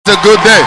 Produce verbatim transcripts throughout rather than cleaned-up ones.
a good day.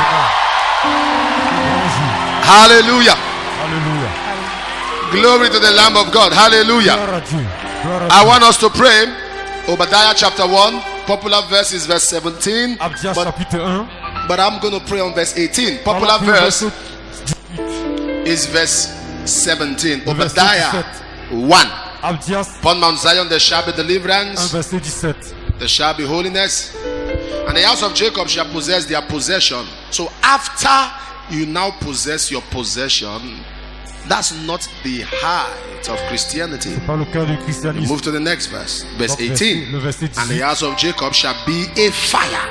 Hallelujah. Alléluia. Glory to the Lamb of God. Hallelujah. Gloire à Dieu. Gloire à I Dieu. want us to pray. Obadiah chapter one. Popular verse is verse seventeen. Abdias But, chapitre un. but I'm going to pray on verse eighteen. Popular Parlons verse du verset is verse seventeen. Le verset Obadiah one. Abdias Upon Mount Zion there shall be un deliverance, verset dix-sept. there shall be holiness, and the house of Jacob shall possess their possession. So after you now possess your possession, that's not the height of Christianity. Par le cœur du We christianisme. move to the next verse, verse Donc, verset- eighteen. Le verset And the dix-huit. house of Jacob shall be a fire.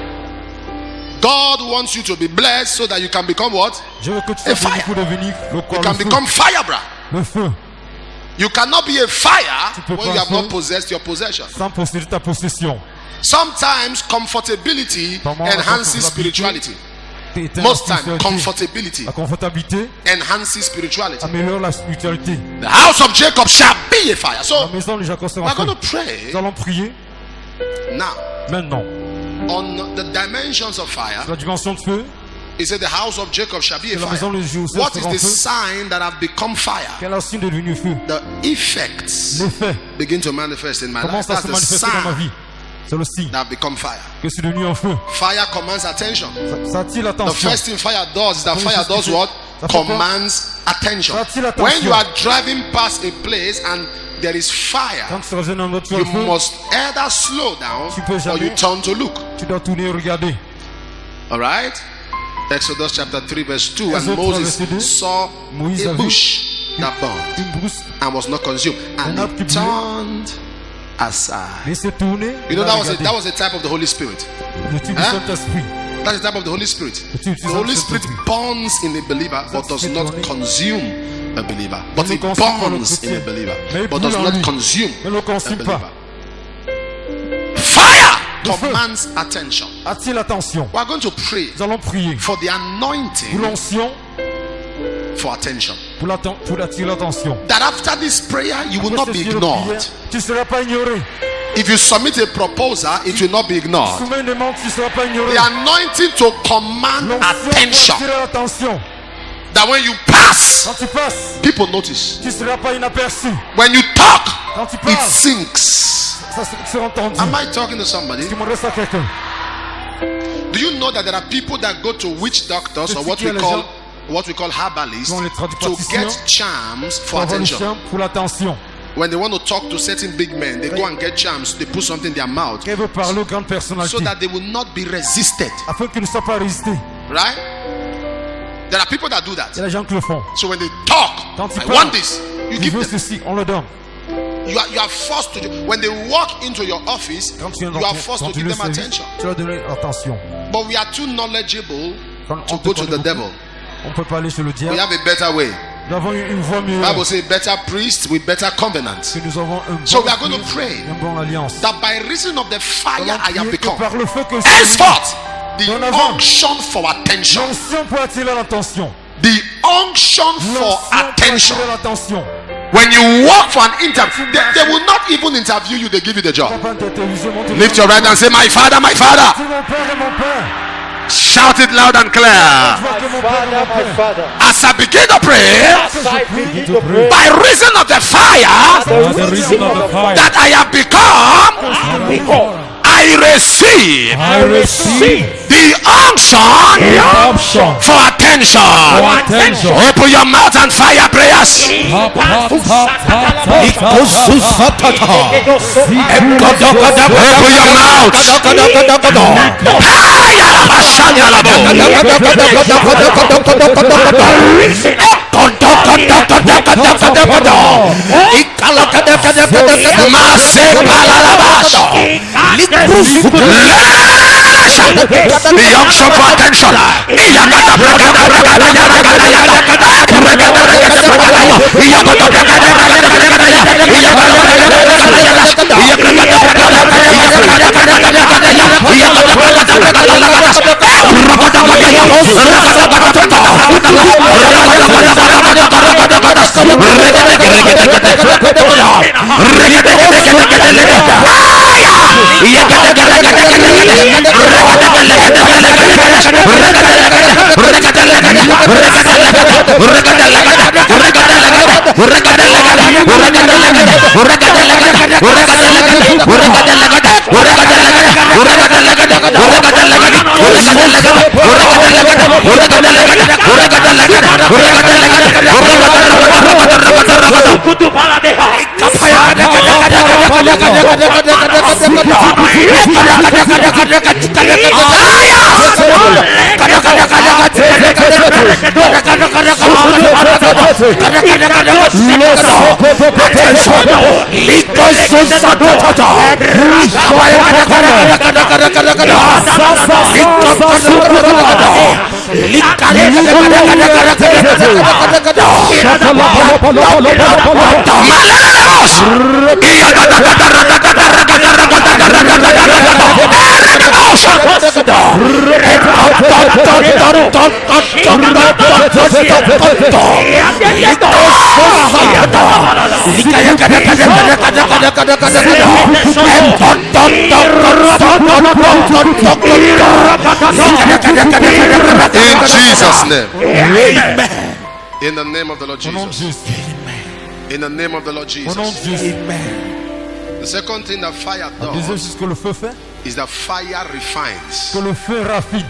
God wants you to be blessed so that you can become what? Je veux que tu A sois fire. béni pour devenir le You quoi, can le feu. become fire, brah. Le feu. You cannot be a fire Tu peux when you pas have un not feu. possessed your possession. Sans posséder ta possession. Sometimes comfortability Par moment, la enhances confortabilité spirituality. éteint Most la time, spiritualité. comfortability La confortabilité enhances spirituality. améliore la spiritualité. The house of Jacob shall be a fire. La So maison de Jacob sera we're going feu. to pray Nous allons prier now maintenant. on the dimensions of fire. La dimension de feu. He said, the house of Jacob shall be a La maison fire. de Joseph What is sera the feu. sign that have become fire? Quel est le signe de devenu feu? The effects L'effet begin to manifest in my commence life. à That's se the manifester dans ma sign vie. C'est le signe that have become fire. que c'est devenu un feu. Fire commands attention. Ça, ça attire The l'attention. first thing fire does is that Première fire chose does qu'il what? fait, ça fait quoi? Commands attention. Ça attire l'attention. When you are driving past a place and there is fire, Quand tu rejoins un autre you feu, must either slow down Tu peux or jamais- you turn to look. tu dois tourner et regarder. All right? Exodus chapter three verse two. And Exode Moses verset deux. saw Moïse a a vu bush that burned une brousse, and was not consumed, and Un arbre he qui brûlait. turned aside. et s'est tourné. You know il a that was a, regardé. that was a type of the Holy Spirit. Le type du Hein? Saint-Esprit. That's the type of the Holy Spirit. Le type du The Holy Spirit Saint-Esprit. burns in a believer but does Saint-Esprit not tourné. consume a believer. But ne it consume pas le burns in chrétien. a believer Mais il but brûle does en not lui. consume Ne le a consume believer. pas. Fire Le feu. commands attention. Attire l'attention. We are going to pray Nous allons prier for the pour anointing l'onction, for attention. pour, l'atten- pour attirer l'attention. That after this prayer you will Après not ce be dieu de ignored. prière, tu ne seras pas ignoré. If you submit a proposal, it will not be ignored. Soumets une demande, tu ne seras pas ignoré. The anointing to command L'onction pour attention. attirer l'attention. That when you pass, Quand tu passes, people notice. tu ne seras pas inaperçu. When you talk, Quand tu it parles, sinks. ça se- sera entendu. Am I talking to somebody? Tu m'adresses à quelqu'un. Do you know that there are people that go to witch doctors or C'est what qu'il y we a les call gens what we call herbalists qui ont les to tradipraticiens get charms Pour for avoir le attention? chien pour l'attention. When they want to talk to certain big men, they go and get charms. They put something in their mouth Qu'elle veut parler aux grandes so personnalités. that they will not be resisted. Afin qu'ils ne soient pas résistés. Right? There are people that do Il y a that. des gens qui le font. So when they talk, Quand ils I parlent, want this. You Tu give veux them. ceci, on le donne. You are, you are forced to do. When they walk into your office, Quand tu viens you dans are ton- forced quand to tu give le them service, attention. tu leur donnes attention. But we are too knowledgeable Quand to on go te to the connaît devil. beaucoup, on ne peut pas aller chez le We diable. have a better way. Nous avons une voie mieux. Bible says better priest with better covenant. Que nous avons un bon, So we are going to pray une bonne alliance. that by reason of the Nous fire allons I have prier que become, par le feu que je suis henceforth, the Dorénavant. unction for attention, l'onction pour attirer l'attention. the unction for L'onction pour attention. attirer l'attention. When you walk for an interview, they, they will not even interview you, they give you the job. Papa, ta télévision, montre- Lift your right hand and say, My Father, my Father. C'est mon père et mon père. Shout it loud and clear. Je vois que mon père et mon Father, my père. Father, As I begin to pray, as I begin to pray, by reason of the fire the reason of the fire that I have become, I become, I receive I receive the unction the option for attention. attention. Open your mouth and fire prayers. Open your mouth. The unction for attention. In Jesus' name. Amen. In the name of the Lord Au nom de Jesus. Jésus. In the name of the Lord Au nom de Jesus. Jésus. The second thing that fire La deuxième does chose que le feu fait, is that fire refines. que le feu raffine.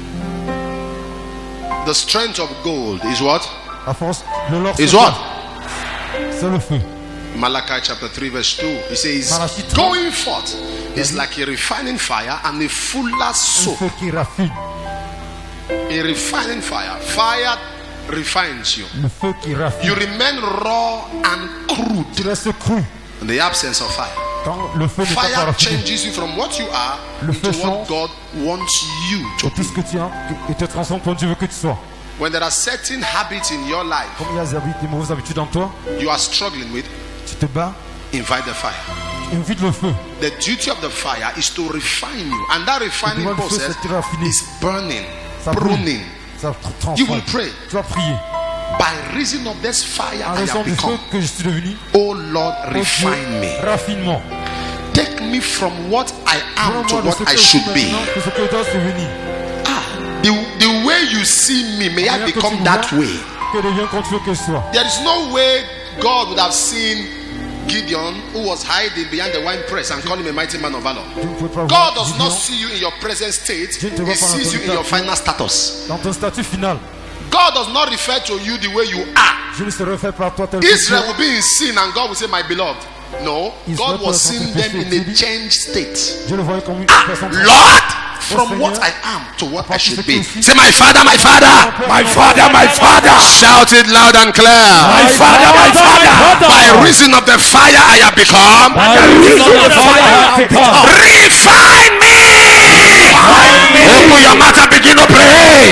The strength of gold is what? À force, le l'or Is se what? fait. C'est le feu. Malachi chapter three verse two. He says, Malachi trois. going forth is like a refining fire and a fuller Un soap. feu qui raffine. A refining fire. Fire refines you. Le feu qui raffine. You remain raw and crude Tu restes cru in the absence of fire. quand le feu n'est pas Fire raffiné. changes you from what you are Le into feu what change. God wants you to Et tout be. ce que tu as, et te transforme comme Dieu veut que tu sois. When there are certain habits in your life Comme il y a des habitudes- des mauvaises habitudes en toi, you are struggling with, tu te bats, invite the fire. invite le feu. The duty of the fire is to refine you, and that refining Le feu, process c'est de raffiner. is burning, Ça brûle. pruning. Ça te You transforme. will pray. Tu vas prier. By reason of this fire En I raison have du feu become. que je suis devenu, Oh Lord, oh Dieu, refine me. raffinement. Take me from what I am to Prends-moi de what ce I que je suis should be. maintenant, de ce que je dois devenir. Ah, the, the way you see me, may I Rien que tu become me that vois, way. Que devienne comme tu veux que je sois. There is no way God would have seen Gideon, who was hiding behind the wine press, and call him a mighty man of valor. Tu ne peux pas God voir does not Gideon see you in your present state, Je ne te He vois pas dans sees ton you in état your actuel. final status. dans ton statut final. God does not refer to you the way you are. Je ne serai fait par toi tel que tu Israel es. will be in sin, and God will say, my beloved. No, Israel God was peut seeing être them in a changed state. Je le voyais comme une Ah, personne. Lord, from what I am to what I should be. Say, my Father, my Father, my Father, my Father. Shout it loud and clear. My Father, my Father. By reason of the fire I have become, By reason of the fire I have become. refine me. Open your mouth and begin to pray.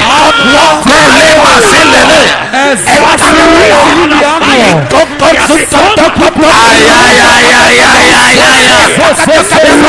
Ay, ay, ay, ay, ay, ay, ay, ay.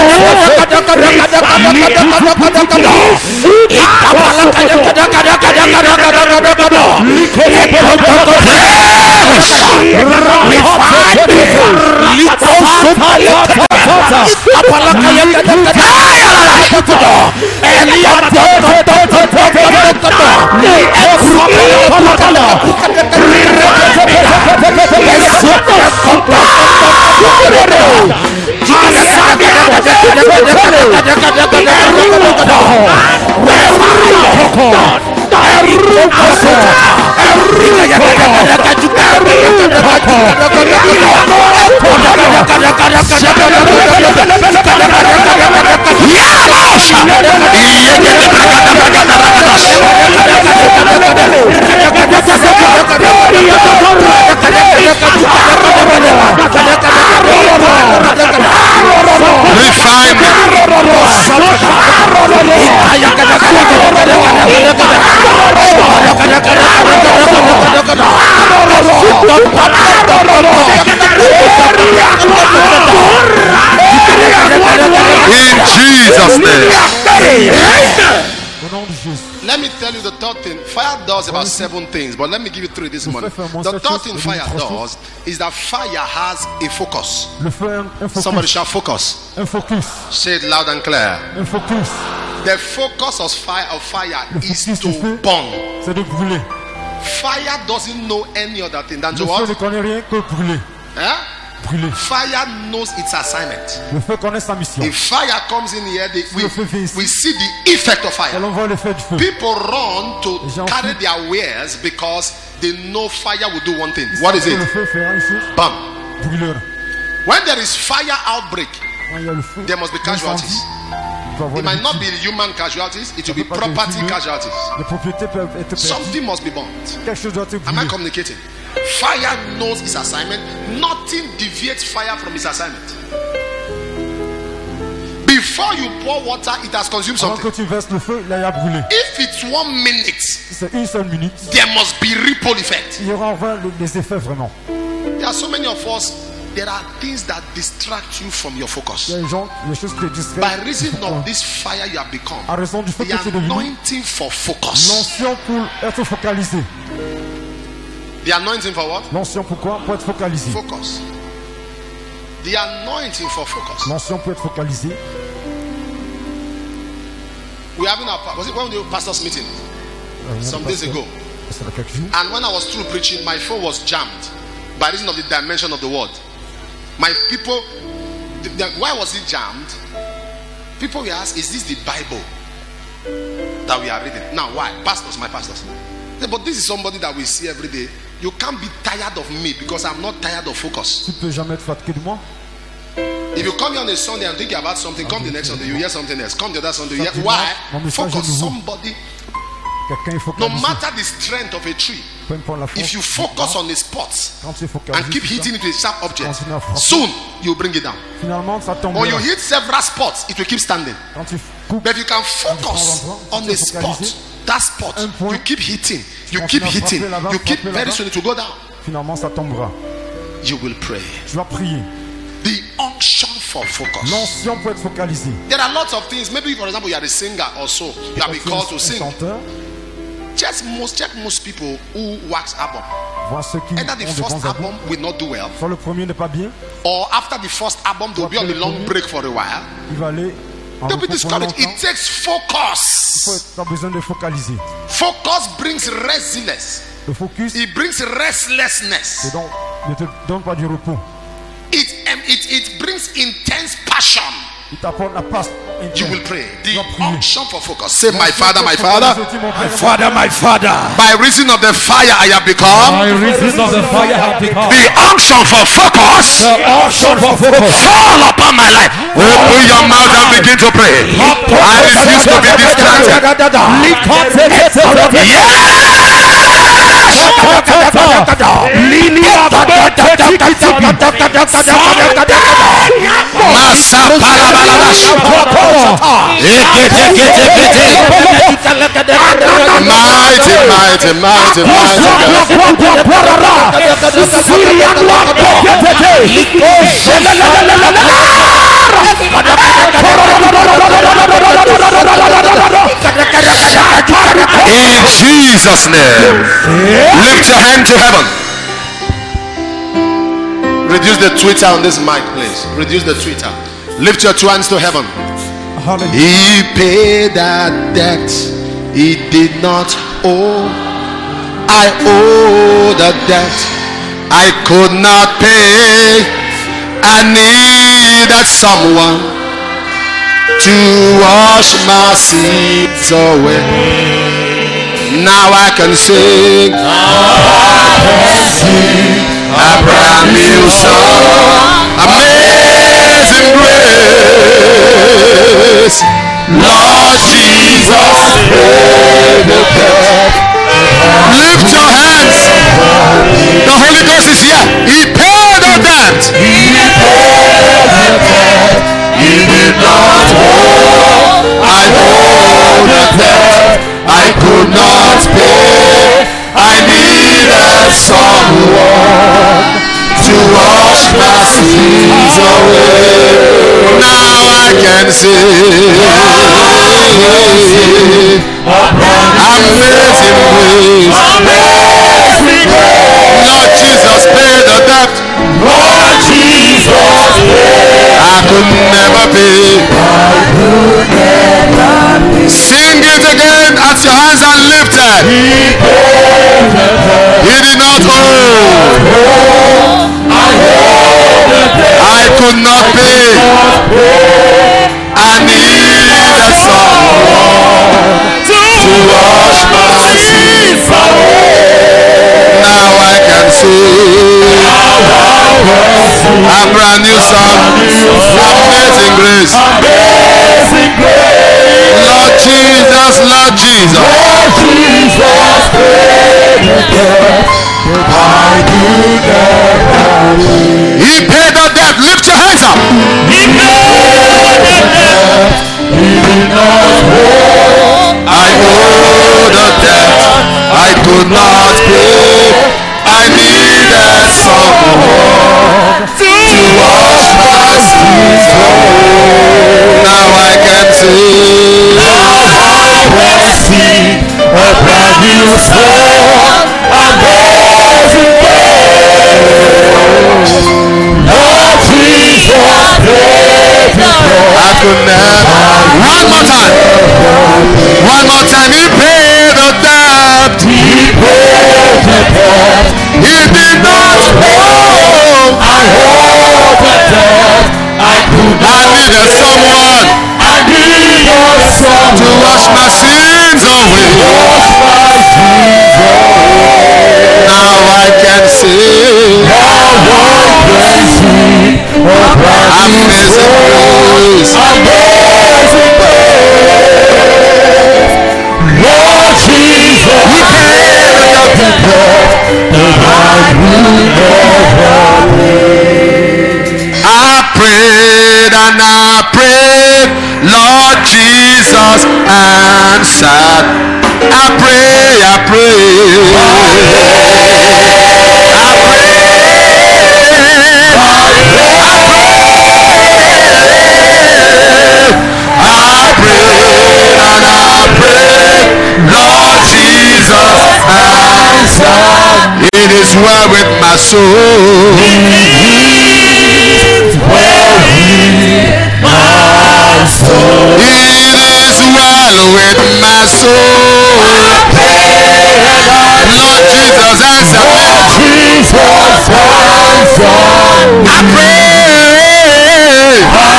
Refine me. In Jesus' name. Au nom de Jésus. Let me tell you the third thing. Fire does about seven things, but let me give you three this morning. The third thing fire does is that fire has a focus. Le feu a un, un Somebody focus. shall focus. Un focus. Say it loud and clear. Un focus. The focus of fire of fire Le is focus du to feu, burn. c'est de brûler. Fire doesn't know any other thing than to Le feu what? ne connaît rien que brûler. Huh? Brûler. Fire knows its assignment. Le feu connaît sa mission. If fire comes in here, they, we, le feu vient ici, we see the effect of et fire. l'on voit l'effet du feu. People run to Les gens carry fuient. their wares because they know fire will do one thing. What is Que it? Le feu fera une chose, Bam. brûleur. When there is fire outbreak, Quand il y a le feu, there must be casualties. il peut y avoir It might des not be victimes. human casualties, it will Ça be peut pas être property humain. casualties. Les propriétés peuvent être perdues. Something must be burnt. Quelque chose doit être Am I brûlé. communicating? Fire knows its assignment. Nothing deviates fire from its assignment. Before you pour water, it has consumed Avant something. que tu verses le feu, là il a brûlé. If it's one minute, Si c'est une seule minute, there must be ripple effect. il y aura enfin les- les effets vraiment. There are so many of us. There are things that distract you from your focus. Il y a des gens, les choses qui te distraient. By reason of this fire you have become, À raison du feu the que tu es devenu, anointing for focus. l'onction pour être focalisé. The anointing for what? L'onction pourquoi? Pour être focalisé. Focus. The anointing for focus. L'onction pour être focalisé. We're having our was it when we did pastors meeting Euh, some parce days que- ago, Ça fait quelques jours. and when I was through preaching, my phone was jammed by reason of the dimension of the word. My people, the, the, why was it jammed? People will ask, "Is this the Bible that we are reading?" Now, why? Pastors, my pastors. Say, but this is somebody that we see every day. You can't be tired of me because I'm not tired of focus. Tu peux jamais être fatigué de moi. If you come here on a Sunday and think about something, come the next Sunday, you hear something else. Come the other Sunday, you Ça, hear, tu why? vois, mon message Focus est nouveau. somebody. Quelqu'un est No focalisé. matter the strength of a tree, Peu importe la force. if you focus on a spot Quand tu es focalisé and keep sur ça, hitting it with a sharp object, Continue à frapper. soon you bring it down. finalement ça tombe. Or you hit several spots, it will keep standing. Quand tu coupes, But if you can focus Quand on tu a es spot, focalisé, that spot, un point, you keep hitting, you continue keep à hitting, frapper là-bas, you keep frapper very là-bas. soon it will go down. finalement ça tombera. You will pray. Tu vas prier. The unction for focus. L'onction pour être focalisé. There are lots of things. Maybe, for example, you are a singer or so. You have been Tu es called to un sing. chanteur. Just most, check most people who wax album. Vois ceux qui Either ont the des first bons albums. album will not do well, Soit le premier n'est pas bien, or after the first album they'll be on a long break for a while. il va aller en They'll be repos pendant discouraged. longtemps. It takes Il faut focus. être- t'as besoin de focaliser. Focus brings resilience. Le focus It brings restlessness. te donne- ne te donne pas du repos. It, um, it, it brings intense passion. Il t'apporte la passe You interne. will pray. Tu The vas prier. unction for focus. Say, my father, my father. My father, my father. By reason of the fire I have become, My reason of the fire have become. the unction for focus The unction for focus. fall upon my life. Open your mouth and begin to pray. I refuse to be distracted. Masa palabalabash. Mighty, mighty, mighty, mighty God. In Jesus' name, lift your hand to heaven. Reduce the Twitter on this mic, please. Reduce the Twitter. Lift your two hands to heaven. Hallelujah. He paid that debt he did not owe. I owe the debt I could not pay. I needed someone to wash my sins away. Now I can sing a brand new song. Amazing grace, Lord Jesus, paid the debt. Lift your hands. The Holy Ghost is here. He paid the debt. He paid the debt. He did not owe. I owe the debt I could not pay. I needed someone to wash my sins away. Now I can sing amazing grace. Lord Jesus paid the debt. Lord Jesus paid. I could never pay. Sing it again as your hands are lifted. debt. He did not owe. I could not pay. I needed someone to wash my sins away. Now I can see a brand new song. Amazing grace. Lord Jesus, Lord Jesus. Lord Jesus, I do never. He paid the debt. Lift your hands up. He paid the debt. He did not owe. I owe the debt I could not pay. I needed someone to wash my sins away. Now I can see. Now I can see a brand new song. Amazing grace. Lord Jesus, praise the Lord. I could never. One more time. One more time. He paid the debt. He paid the debt. He did not owe. I owe the debt. I could not. I needed someone. I needed someone to wash my sins away. Wash my sins away. Now I can see. Now I can see. Amazing grace. Amazing grace. Lord Jesus, He paid the debt. I prayed and I prayed, Lord Jesus answered. I pray, I pray, I pray, I prayed and I prayed, Lord Jesus answered. It is well with my soul. It is well with my soul. It is well with my soul. Lord Jesus answer. Lord Jesus answer. I pray. I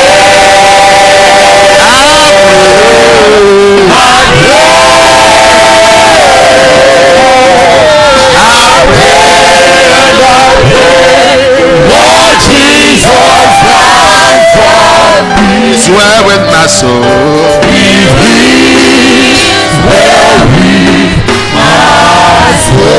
pray. I Lord Jesus, He's well with my soul. He's well with my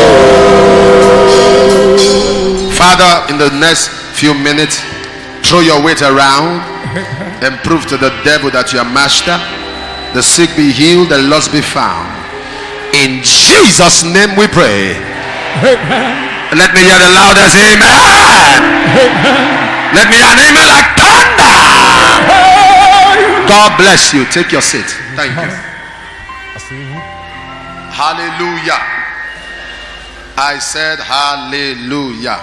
soul. Father, in the next few minutes, throw your weight around and prove to the devil that you are master. The sick be healed, the lost be found. In Jesus' name we pray. Amen. Let me hear the loudest amen. Amen. Let me hear an amen like thunder. God bless you. Take your seat. Thank you. Hallelujah. I said hallelujah.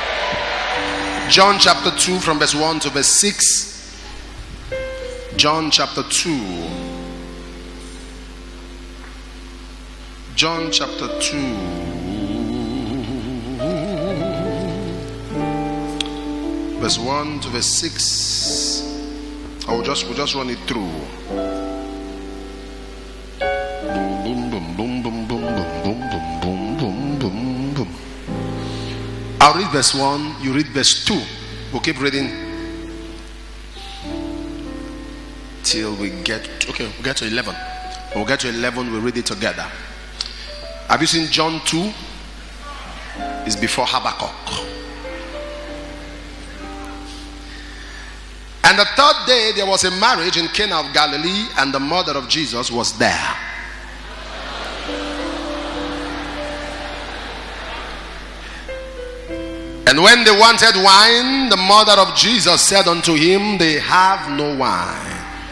John chapter two from verse one to verse six. John chapter two. John chapter two. Verse one to verse six. I will just, we'll just run it through. Boom, boom, boom, boom, boom, boom, boom, boom, boom, boom, boom. I'll read verse one, you read verse two. We'll keep reading till we get, okay, we'll get to eleven. When we get to eleven, we'll read it together. Have you seen John two? It's before Habakkuk. And the third day there was a marriage in Cana of Galilee, and the mother of Jesus was there. And when they wanted wine, the mother of Jesus said unto him, they have no wine.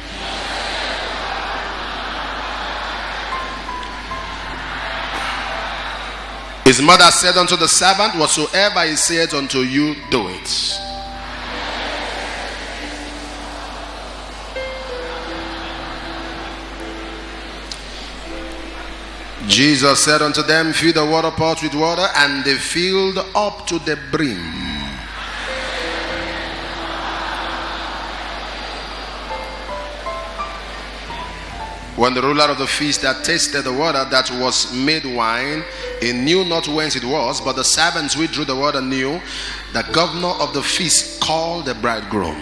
His mother said unto the servant, whatsoever he said unto you, do it. Jesus said unto them, fill the water pots with water, and they filled up to the brim. When the ruler of the feast had tasted the water that was made wine, he knew not whence it was, but the servants which drew the water knew. The governor of the feast called the bridegroom.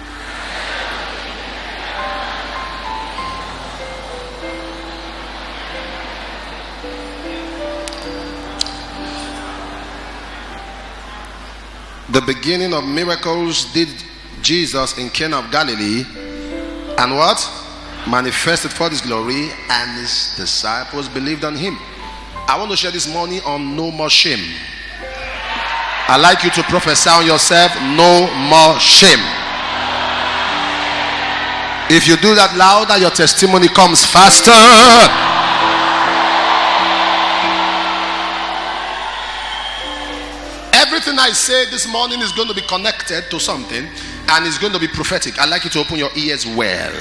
The beginning of miracles did Jesus in Cana of Galilee, and what? Manifested for his glory, and his disciples believed on him. I want to share this morning on no more shame. I like you to prophesy on yourself, no more shame. If you do that louder, your testimony comes faster. Everything I say this morning is going to be connected to something, and it's going to be prophetic. I'd like you to open your ears well.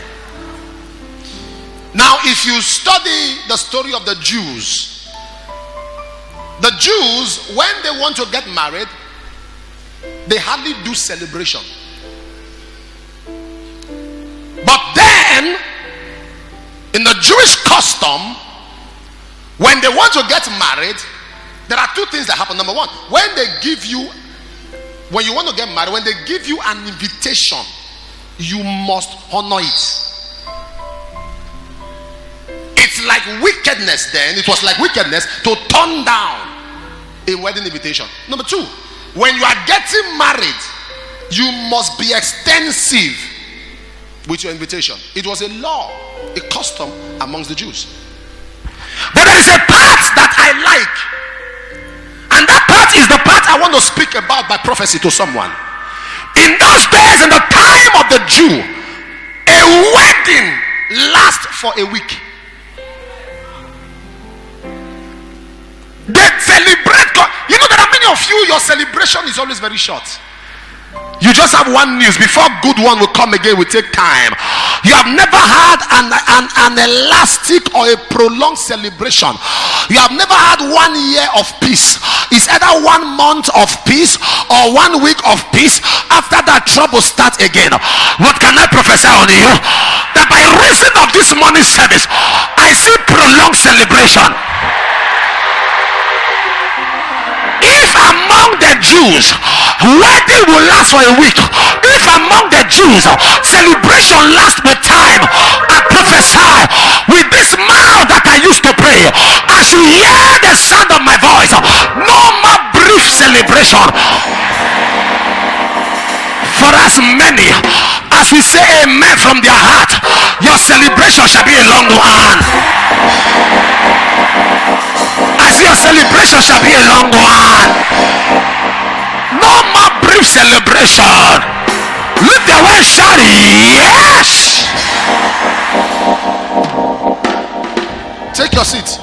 Now, if you study the story of the Jews, the Jews, when they want to get married, they hardly do celebration. But then, in the Jewish custom, when they want to get married, there are two things that happen. Number one, when they give you, when you want to get married, when they give you an invitation, you must honor it. It's like wickedness then. It was like wickedness to turn down a wedding invitation. Number two, when you are getting married, you must be extensive with your invitation. It was a law, a custom amongst the Jews. But there is a part that I like, and that part is the part I want to speak about by prophecy to someone. In those days, in the time of the Jew, a wedding lasts for a week. They celebrate God. You know, there are many of you, your celebration is always very short. You just have one news. Before good one will come again, will take time. You have never had an, an, an elastic or a prolonged celebration. You have never had one year of peace. It's either one month of peace or one week of peace. After that, trouble starts again. What can I prophesy on you? That by reason of this morning service, I see prolonged celebration. If among the Jews, wedding will last for a week. If among the Jews, celebration lasts with time, I prophesy with this mouth that I used to pray, as you hear the sound of my voice, no more brief celebration. For as many as we say amen from their heart, your celebration shall be a long one. As your celebration shall be a long one. No more brief celebration. Lift the way, shout yes. Take your seat.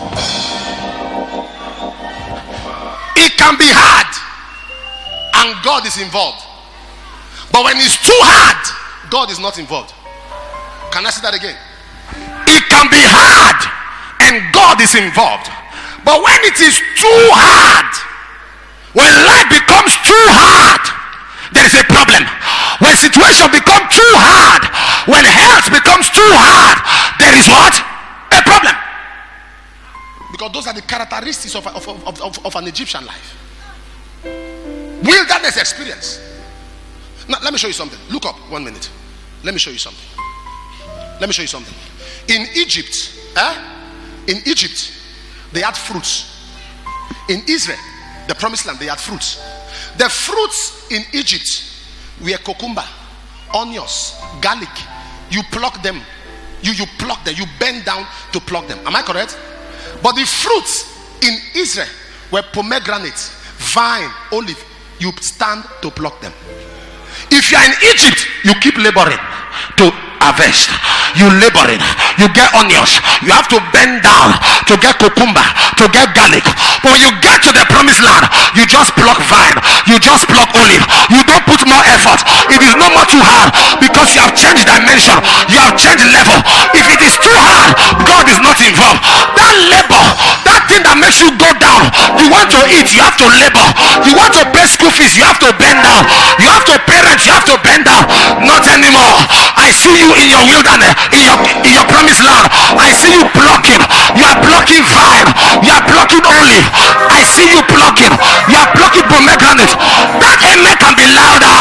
It can be hard, and God is involved. But when it's too hard, God is not involved. Can I say that again? It can be hard, and God is involved. But when it is too hard, when life becomes too hard, there is a problem. When situation becomes too hard, when health becomes too hard, there is what? A problem. Because those are the characteristics of, of, of, of, of an Egyptian life. Wilderness experience. Now, let me show you something. Look up one minute. Let me show you something. Let me show you something. In Egypt, eh? in Egypt, they had fruits. In Israel, the promised land, they had fruits. The fruits in Egypt were cucumber, onions, garlic. You pluck them. You, you pluck them. You bend down to pluck them. Am I correct? But the fruits in Israel were pomegranate, vine, olive. You stand to pluck them. If you are in Egypt, you keep laboring to harvest. You laboring, you get onions, you have to bend down to get cucumber, to get garlic. But when you get to the promised land, you just pluck vine, you just pluck olive. You don't put more effort. It is no more too hard because you have changed dimension, you have changed level. If it is too hard, God is not involved. That labor, that thing that makes you go down, you want to eat, you have to labor. You want to pay school fees, you have to bend down. You have to pay rent, you have to bend down. Not anymore. I see you in your wilderness, in your in your promised land. I see you plucking. You are plucking vine, you are plucking olive. I see you plucking, you are plucking pomegranate. That amen can be louder.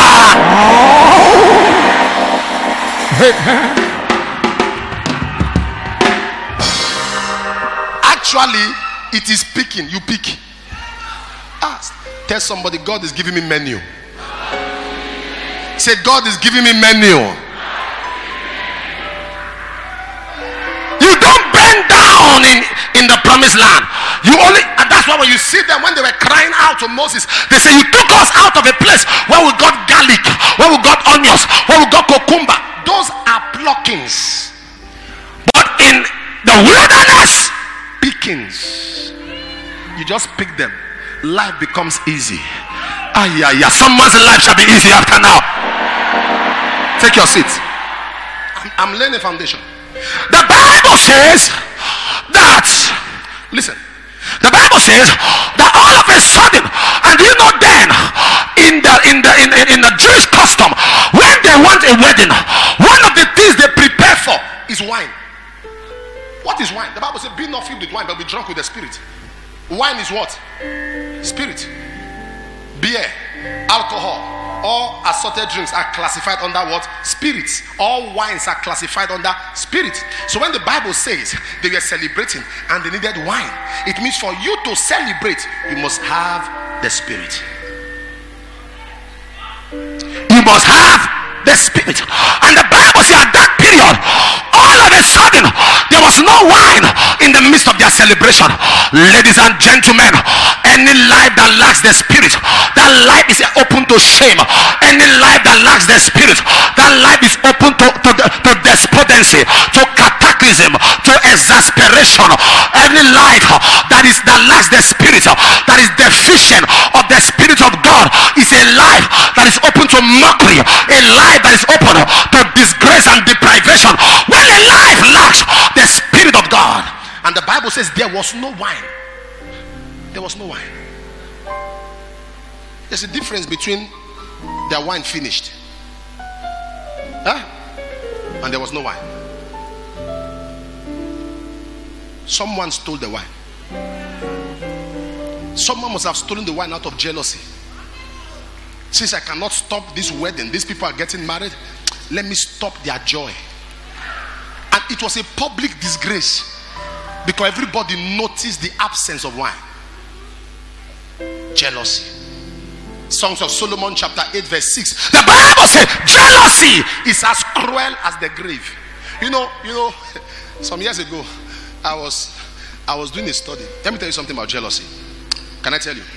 Actually, it is picking. You pick. Ask. Tell somebody, God is giving me menu. Say, God is giving me menu. You don't bend down in, in the promised land. You only, and that's why when you see them, when they were crying out to Moses, they say, you took us out of a place where we got garlic, where we got onions, where we got cucumber. Those are pluckings. But in the wilderness, pickings. You just pick them. Life becomes easy. Ah, yeah, yeah. Someone's life shall be easy after now. Take your seat. I'm, I'm laying a foundation. The Bible says that, listen, the Bible says that all of a sudden, and you know then, in the in the in, in, in the Jewish custom, when they want a wedding, one of the things they prepare for is wine. What is wine? The Bible says, be not filled with wine, but be drunk with the Spirit. Wine is what? Spirit. Beer, alcohol, all assorted drinks are classified under what? Spirits. All wines are classified under spirit. So when the Bible says they were celebrating and they needed wine, it means for you to celebrate, you must have the Spirit. You must have the Spirit. And the Bible says at that period, all of a sudden, there was no wine in the midst of their celebration. Ladies and gentlemen, any life that lacks the Spirit, that life is open to shame. Any life that lacks the Spirit, that life is open to, to, to despondency, to cataclysm, to exasperation. Any life that is that lacks the Spirit, that is deficient of the Spirit of God, is a life that is open to mockery, a life that is open to disgrace and deprivation. When a life lacks the Spirit of God, and the Bible says there was no wine. There was no wine. There's a difference between their wine finished, huh? And there was no wine. Someone stole the wine. Someone must have stolen the wine out of jealousy. Since I cannot stop this wedding, these people are getting married, let me stop their joy. And it was a public disgrace because everybody noticed the absence of wine. Jealousy. Songs of Solomon chapter eight verse six. The Bible says jealousy is as cruel as the grave. You know, you know, some years ago, I was I was doing a study. Let me tell you something about jealousy. Can I tell you?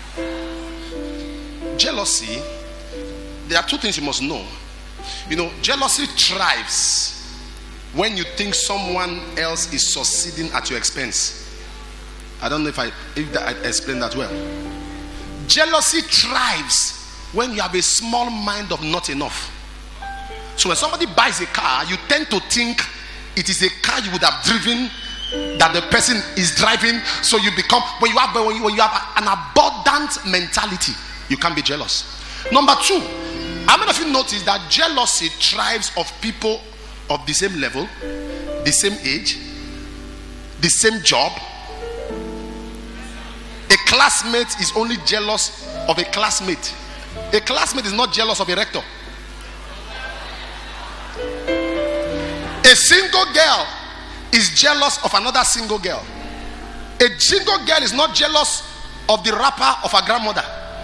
Jealousy, there are two things you must know. You know, jealousy thrives when you think someone else is succeeding at your expense. I don't know if I if that, I explained that well. Jealousy thrives when you have a small mind of not enough. So when somebody buys a car, you tend to think it is a car you would have driven that the person is driving. So you become, when you have when you, when you have an abundant mentality, you can't be jealous. Number two, how many of you notice that jealousy thrives of people of the same level, the same age, the same job? A classmate is only jealous of a classmate. A classmate is not jealous of a rector. A single girl is jealous of another single girl. A single girl is not jealous of the wrapper of her grandmother.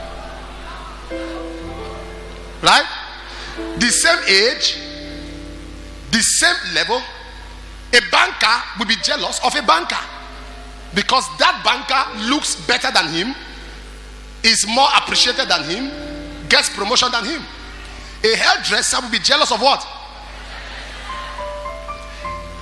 Right? The same age, the same level. A banker will be jealous of a banker because that banker looks better than him, is more appreciated than him, gets promotion than him. A hairdresser will be jealous of what?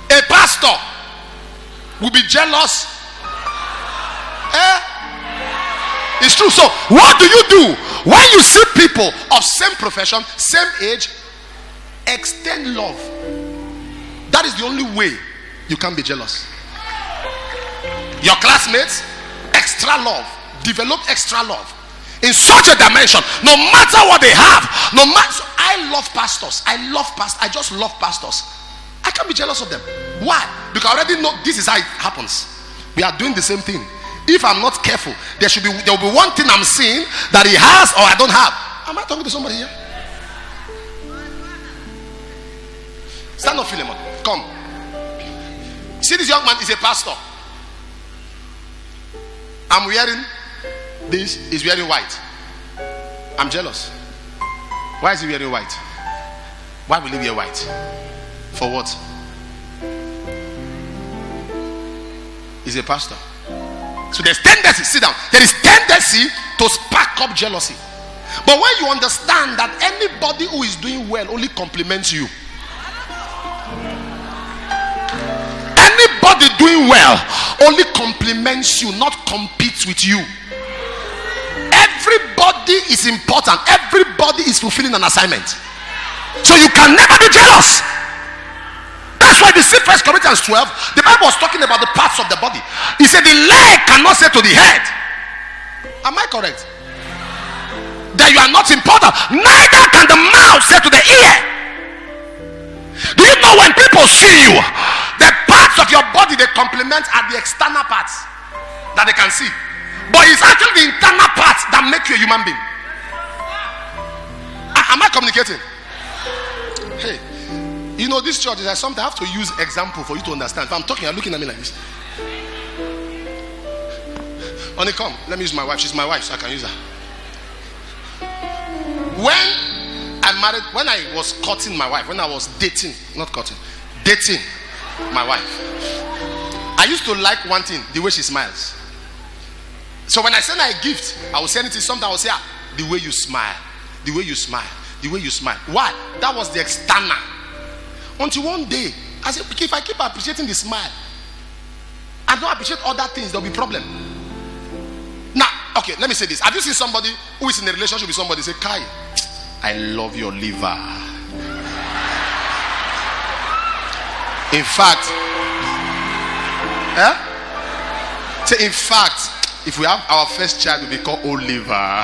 A pastor will be jealous. Eh? It's true. So what do you do when you see people of same profession, same age? Extend love. That is the only way you can be jealous. Your classmates, extra love. Develop extra love in such a dimension. No matter what they have, no matter. So I love pastors. I love pastors. I just love pastors. I can't be jealous of them. Why? Because I already know this is how it happens. We are doing the same thing. If I'm not careful, there should be there will be one thing I'm seeing that he has or I don't have. Am I talking to somebody here? Stand up, Philemon. Come. See, this young man is a pastor. I'm wearing this, he's wearing white. I'm jealous. Why is he wearing white? Why will he wear white? For what? He's a pastor. So there's tendency, sit down. There is tendency to spark up jealousy. But when you understand that anybody who is doing well only compliments you. Anybody doing well only compliments you, not competes with you. Everybody is important. Everybody is fulfilling an assignment. So you can never be jealous. That's why you see First Corinthians twelve, the Bible was talking about the parts of the body. He said the leg cannot say to the head, am I correct? That you are not important. Neither can the mouth say to the ear. Do you know when people see you, the parts of your body they complement are the external parts that they can see, but it's actually the internal parts that make you a human being. Am I communicating? Hey, you know this church is like something I have to use example for you to understand. If I'm talking, you're looking at me like this. Honey, come. Let me use my wife. She's my wife, so I can use her. When I married, when I was courting my wife, when I was dating, not courting, dating my wife, I used to like one thing, the way she smiles. So when I send her a gift, I will send it to something. I will say, ah, the way you smile, the way you smile, the way you smile. Why? That was the external. Until one day, I said, if I keep appreciating the smile, I don't appreciate other things, there'll be problem. Now, okay, let me say this. Have you seen somebody who is in a relationship with somebody say, Kai, I love your liver. In fact, eh? Say, in fact, if we have our first child, will be called Oliver.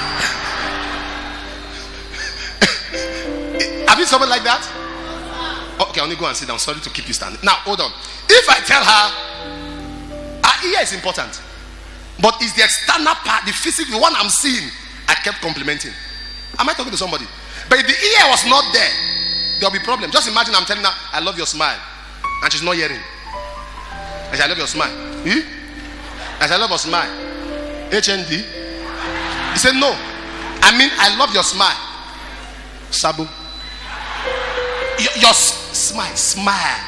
Have you somebody like that? Okay, only go and sit down. Sorry to keep you standing. Now, hold on. If I tell her, her ear is important, but it's the external part, the physical, the one I'm seeing, I kept complimenting. Am I talking to somebody? But if the ear was not there, there'll be problem. Just imagine I'm telling her, I love your smile, and she's not hearing. I say, I love your smile. Hmm? I say, I love your smile. H N D. He said, no. I mean, I love your smile. Sabu. Your, your smile, smile.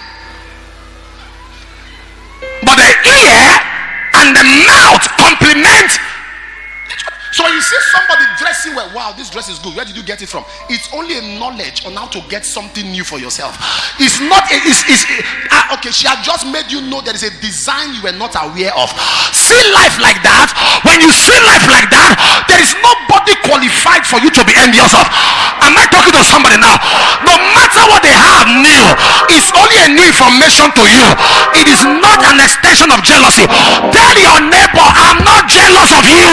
But the ear and the mouth complement. So when you see somebody dressing well, wow, this dress is good. Where did you get it from? It's only a knowledge on how to get something new for yourself. It's not, it's, it's, it, ah, okay, she had just made you know there is a design you were not aware of. See life like that. When you see life like that, there is nobody qualified for you to be envious of. Am I talking to somebody now? No matter what they have new, it's only a new information to you. It is not an extension of jealousy. Tell your neighbor, I'm not jealous of you.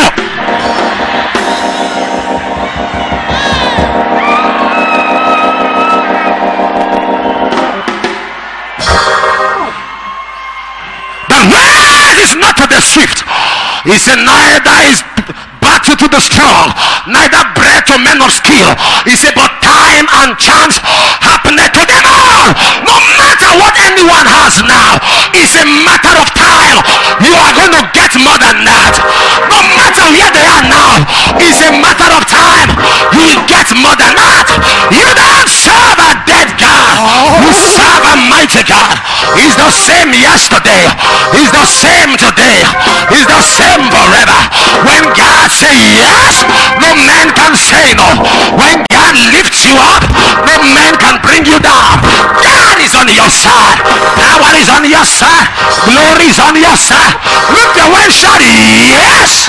The race is not to the swift. He said, neither is battle to the strong, neither bread to men of skill. He said, but time and chance happeneth to them all. No matter what anyone has now, it's a matter of time. You are going to get more than that. No matter where they are now, it's a matter of time. You will get more than that. You don't serve a dead God. You serve a mighty God. He's the same yesterday. He's the same today. He's the same forever. When God says yes, no man can say no. When God lifts you up, no man can bring you down. God is on your side. Now is on your side. Glory is on your side. Lift your voice, shout yes.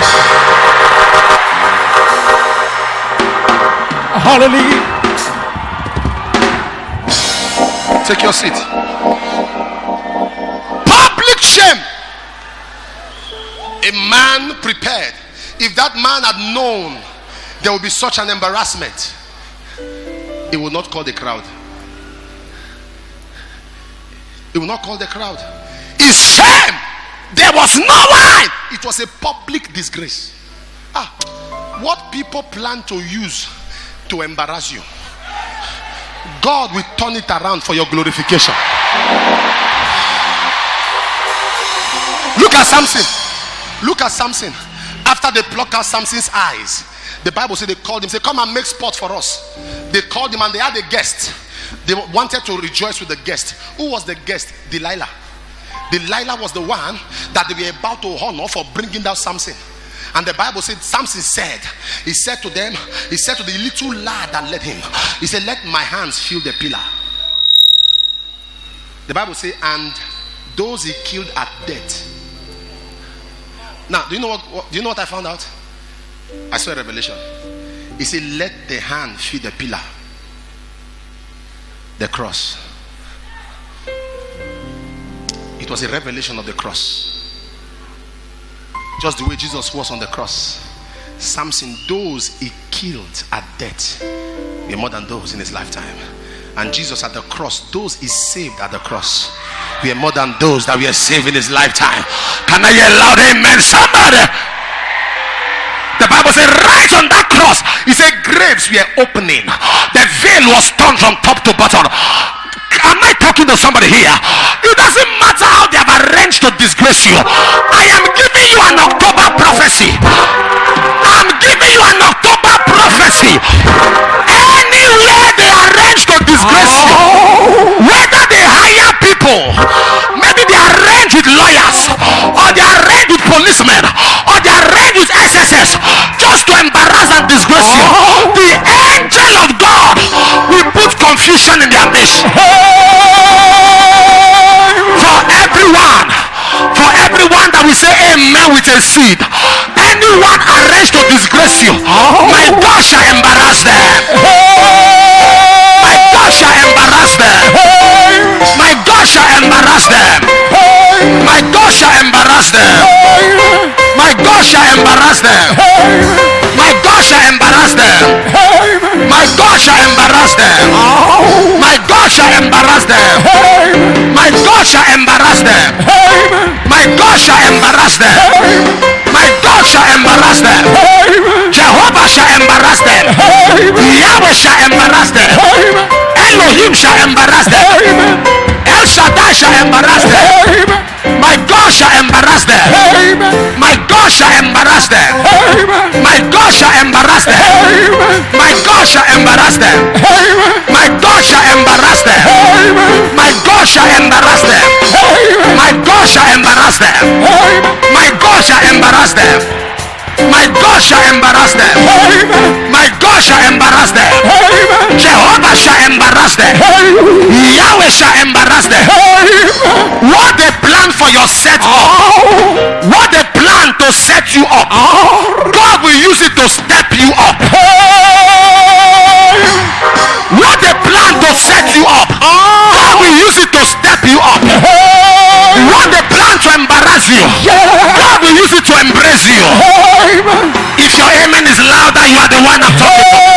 Hallelujah. Take your seat. Public shame. A man prepared. If that man had known there would be such an embarrassment, he would not call the crowd. He will not call the crowd. It's shame. There was no wine. It was a public disgrace. Ah, what people plan to use to embarrass you, God will turn it around for your glorification. Look at Samson. Look at Samson. After they plucked out Samson's eyes, the Bible said they called him, say, come and make sport for us. They called him and they had a guest. They wanted to rejoice with the guest. Who was the guest? Delilah. Delilah was the one that they were about to honor for bringing down Samson. And the Bible said, Samson said, he said to them, he said to the little lad that led him, he said, let my hands feel the pillar. The Bible says, and those he killed at death. Now, do you know what, what do you know what I found out? I saw a revelation. He said, let the hand feel the pillar, the cross. It was a revelation of the cross. Just the way Jesus was on the cross. Samson, those he killed at death were more than those in his lifetime. And Jesus at the cross, those he saved at the cross were more than those that were saved in his lifetime. Can I hear loud amen? Somebody. The Bible says right on that cross, he said graves were opening. The veil was torn from top to bottom. Am I talking to somebody here? It doesn't matter how they have arranged to disgrace you. I am giving you an October prophecy. I'm giving you an October prophecy. Anywhere they arrange to disgrace you, whether they hire people, maybe they arrange with lawyers, or they arrange with policemen, or they arrange with S S S, just to embarrass and disgrace you, the angel of God will put confusion in their midst. For everyone, for everyone that will say amen with a seed, anyone arranged to disgrace you, my God shall embarrass them. My God shall embarrass them. My God shall embarrass them. My God shall embarrass them. My God shall embarrass them. My God shall embarrass them. My God shall embarrass them. My God shall embarrass them. My God shall embarrass them. My God shall embarrass them. My God shall embarrass them. Jehovah shall embarrass them. Yahweh shall embarrass them. Elohim shall embarrass them. El Shaddai shall embarrass them. My God shall embarrass them. My God shall embarrass them. My God shall embarrass them. My God shall embarrass them. My God shall embarrass them. My God shall embarrass them. My God shall embarrass them. My God shall embarrass them. My God shall embarrass them. My God shall embarrass them. Jehovah shall embarrass them. Yahweh shall embarrass them. What they plan for your set up, what they plan to set you up, God will use it to step you up. What they plan to set you up, God will use it to step you up. What they plan to embarrass you, God will use it to embrace you. If your amen is louder, you are the one I'm talking to.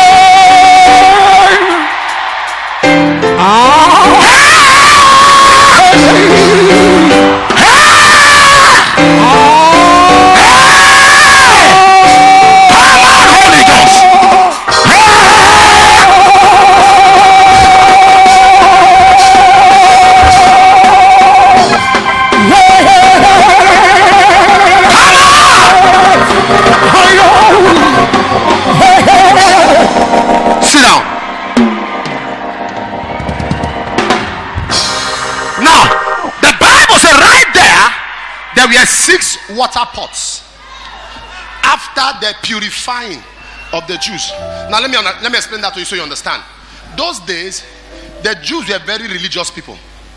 Six water pots after the purifying of the Jews. Now let me let me explain that to you so you understand. Those days the Jews were very religious people.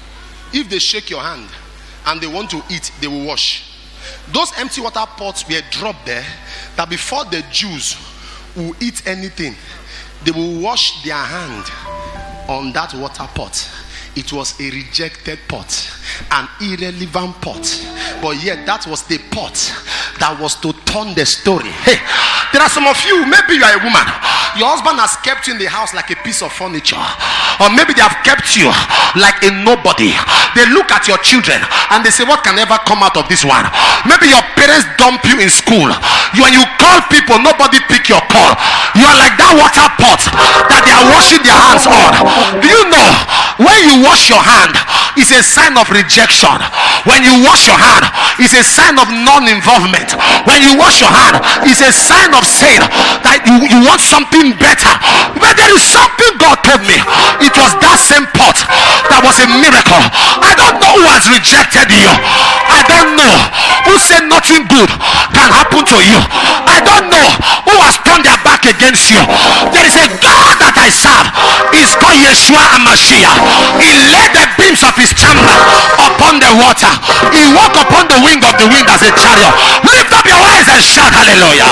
if they shake your hand and they want to eat, they will wash. Those empty water pots were dropped there, that before the Jews will eat anything, they will wash their hand on that water pot. It was a rejected pot, an irrelevant pot, but yet that was the pot that was to turn the story. Hey, there are some of you, maybe you are a woman, your husband has kept you in the house like a piece of furniture, or maybe they have kept you like a nobody. They look at your children and they say, what can ever come out of this one? Maybe your parents dump you in school. You, when you call people, nobody pick your call. You are like that water pot that they are washing their hands on. Do you know, when you wash your hand, it's a sign of rejection. When you wash your hand, it's a sign of non-involvement. When you wash your hand, it's a sign of saying that you, you want something better. But there is something God told me. It was that same pot that was a miracle. I don't know who has rejected you. I don't know who said nothing good can happen to you. I don't know who has turned their back against you. There is a God that I serve. He's called Yeshua HaMashiach. He led the beams of his chamber upon the water. He walked upon the wing of the wind as a chariot. Lift up your eyes and shout hallelujah.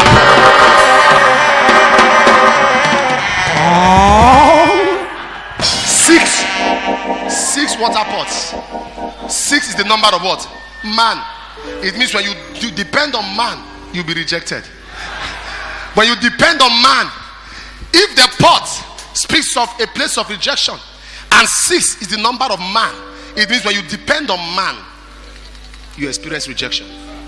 Six. Six water pots. Six is the number of what? Man. It means when you, you depend on man, you'll be rejected. When you depend on man, if the pot speaks of a place of rejection, and six is the number of man, it means when you depend on man, you experience rejection.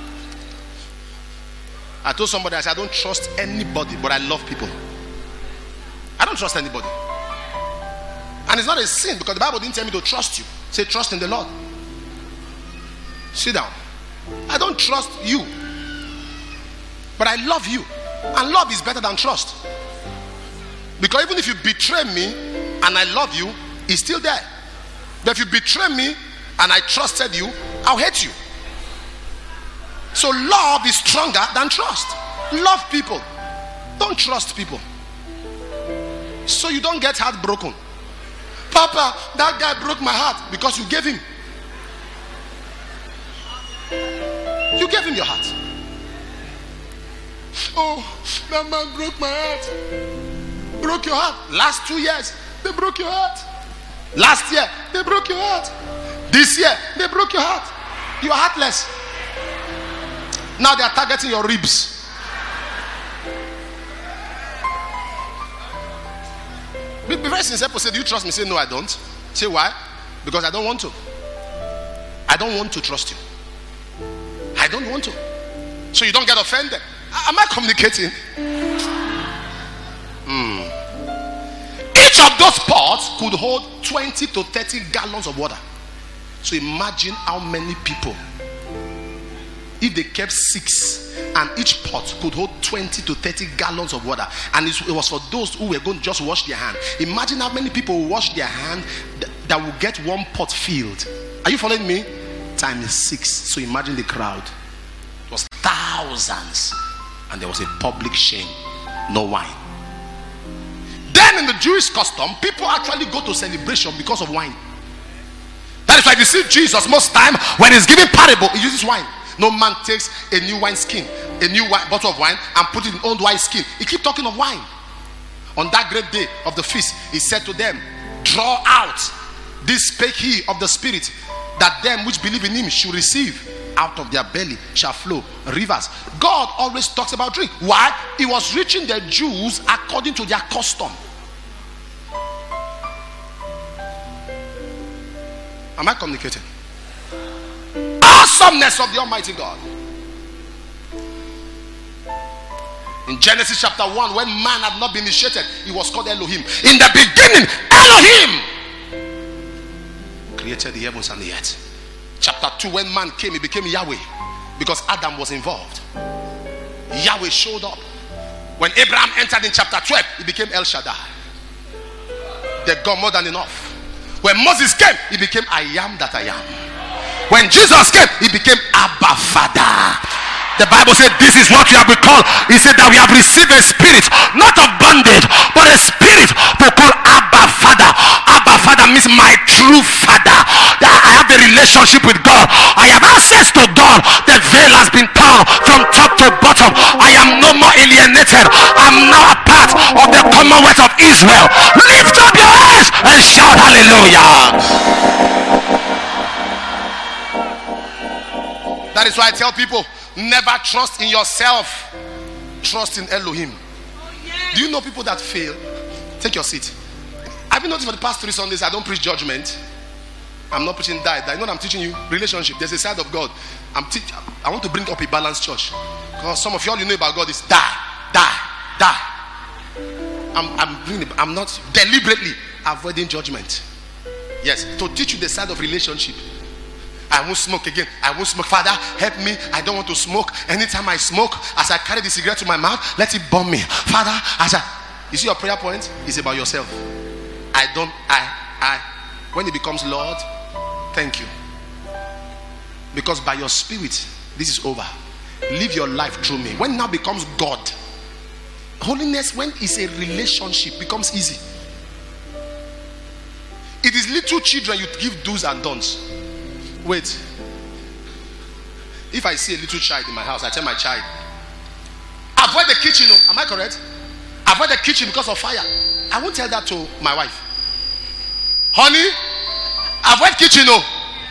I told somebody, I said, I don't trust anybody, but I love people. I don't trust anybody. And it's not a sin, because the Bible didn't tell me to trust you. Say trust in the Lord. Sit down. I don't trust you, but I love you. And love is better than trust. Because even if you betray me and I love you, it's still there. But if you betray me and I trusted you, I'll hate you. So love is stronger than trust. Love people. Don't trust people. So you don't get heartbroken. Papa, that guy broke my heart because you gave him. You gave him your heart. Oh, that man broke my heart. Broke your heart. Last two years, they broke your heart. Last year, they broke your heart. This year, they broke your heart. You are heartless. Now they are targeting your ribs. Be very sincere. Say, do you trust me? Say, no, I don't. Say, why? Because I don't want to. I don't want to trust you. I don't want to. So you don't get offended. Am I communicating? Mm. Each of those pots could hold twenty to thirty gallons of water. So imagine how many people, if they kept six and each pot could hold twenty to thirty gallons of water, and it was for those who were going to just wash their hand. Imagine how many people will wash their hand that will get one pot filled. Are you following me? Time is six. So imagine the crowd. It was thousands, and there was a public shame. No wine. Then in the Jewish custom, people actually go to celebration because of wine. That is why you see Jesus most time when he's giving parable, he uses wine. No man takes a new wine skin, a new wine, bottle of wine, and put it in old wine skin. He keeps talking of wine. On that great day of the feast, he said to them, draw out, this spake he of the Spirit, that them which believe in him should receive. Out of their belly shall flow rivers. God always talks about drink. Why? He was reaching the Jews according to their custom. Am I communicating? Awesomeness of the Almighty God. In Genesis chapter one, when man had not been initiated, he was called Elohim. In the beginning, Elohim created the heavens and the earth. Chapter two, when man came, he became Yahweh, because Adam was involved. Yahweh showed up. When Abraham entered in chapter twelve, he became El Shaddai, the God more than enough. When Moses came, he became I am that I am. When Jesus came, he became Abba Father. The Bible said this is what we have been called. He said that we have received a spirit, not of bondage, but a spirit to call Abba Father. Abba Father means my true father. I have have a relationship with God. I have access to God. The veil has been torn from top to bottom. I am no more alienated. I'm now a part of the Commonwealth of Israel. Lift up your hands and shout hallelujah. That is why I tell people, never trust in yourself. Trust in Elohim. Do you know people that fail? Take your seat. Have you noticed for the past three Sundays I don't preach judgment? I'm not preaching die. I know what I'm teaching you relationship. There's a side of God. I'm teach. I want to bring up a balanced church. Because some of you all you know about God is die, die, die. I'm I'm bringing it, I'm not deliberately avoiding judgment. Yes, to teach you the side of relationship. I won't smoke again. I won't smoke. Father, help me. I don't want to smoke. Anytime I smoke, as I carry the cigarette to my mouth, let it burn me. Father, as I, you see your prayer point is about yourself. I don't, I, I, when it becomes Lord, thank you. Because by your spirit, this is over. Live your life through me. When it now becomes God, holiness, when it's a relationship, becomes easy. It is little children you give do's and don'ts. Wait. If I see a little child in my house, I tell my child, avoid the kitchen. Am I correct? Avoid the kitchen because of fire. I won't tell that to my wife. Honey, avoid kitchen. Oh.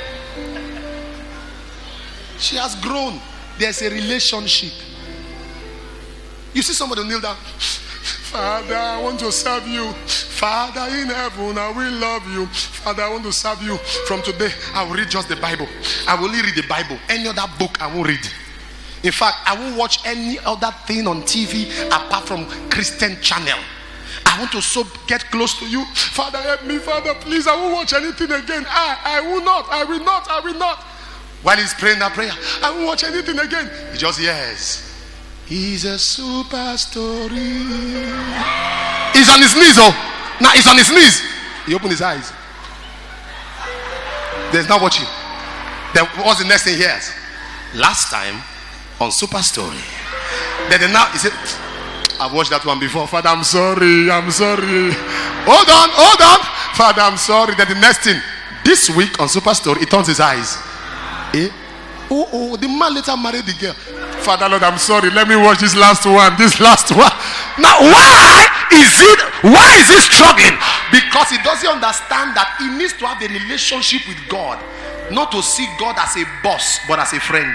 She has grown. There's a relationship. You see somebody kneel down. Father, I want to serve you. Father in heaven, I will love you. Father, I want to serve you. From today, I will read just the Bible. I will only read the Bible. Any other book, I won't read. In fact, I won't watch any other thing on T V apart from Christian channel. I want to so get close to you. Father, help me. Father, please, I won't watch anything again. I, I will not. I will not. I will not. While he's praying that prayer, I won't watch anything again. He just hears. He's a super story. He's on his knees, oh. Now he's on his knees. He opened his eyes. There's not watching. Then what's the next thing he hears? Last time on Super Story. Then now he said, I've watched that one before. Father, I'm sorry. I'm sorry. Hold on, hold on. Father, I'm sorry. Then the next thing, this week on Super Story, he turns his eyes. Eh? Oh, oh, the man later married the girl. Father, Lord, I'm sorry. Let me watch this last one. This last one. Now, why is it? Why is he struggling? Because he doesn't understand that he needs to have a relationship with God, not to see God as a boss, but as a friend.